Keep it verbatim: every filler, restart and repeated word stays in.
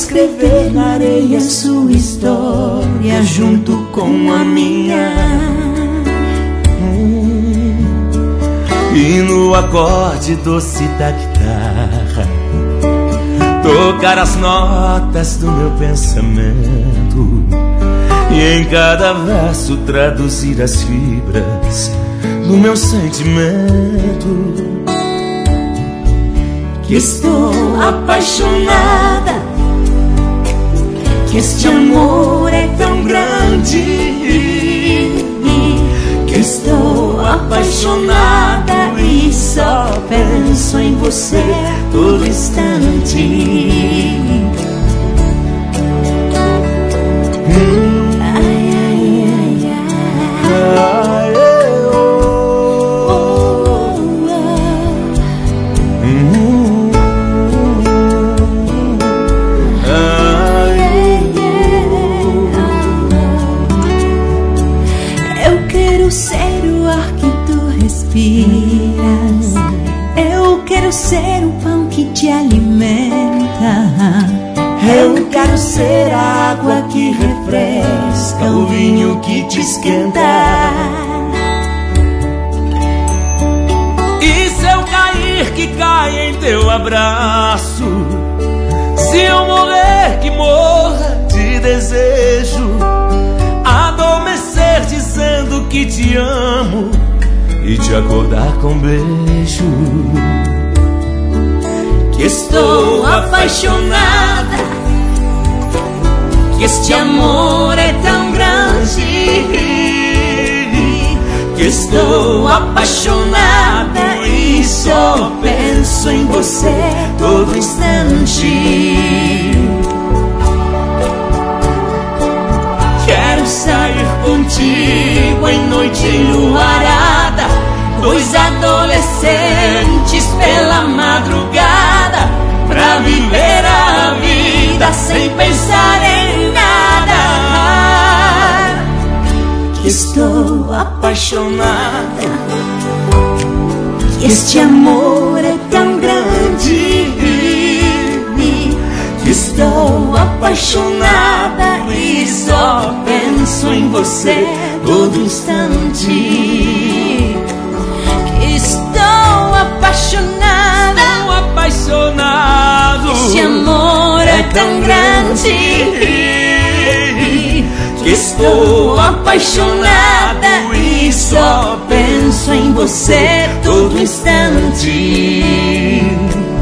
escrever na areia sua história junto com a minha. E no acorde doce da guitarra tocar as notas do meu pensamento, e em cada verso traduzir as fibras do meu sentimento. Que estou apaixonada, que este amor é tão grande. Que estou apaixonada e só penso em você todo instante. Hum. Ai, ai, ai, ai. Eu quero ser o pão que te alimenta. Eu quero ser a água que refresca, o vinho que te esquenta. E se eu cair, que caia em teu abraço. Se eu morrer, que morra de desejo. Adormecer dizendo que te amo e te acordar com um beijo. Que estou apaixonada, que este amor é tão grande. Que estou apaixonada e só penso em você todo instante. Quero sair contigo em noite enluarada, dois adolescentes pela madrugada, pra viver a vida sem pensar em nada. Que estou apaixonada, que este amor é tão grande. Que estou apaixonada e só penso em você todo instante. Estou apaixonada, tão apaixonado. Esse amor é tão grande. Que estou apaixonada e só penso em você todo instante.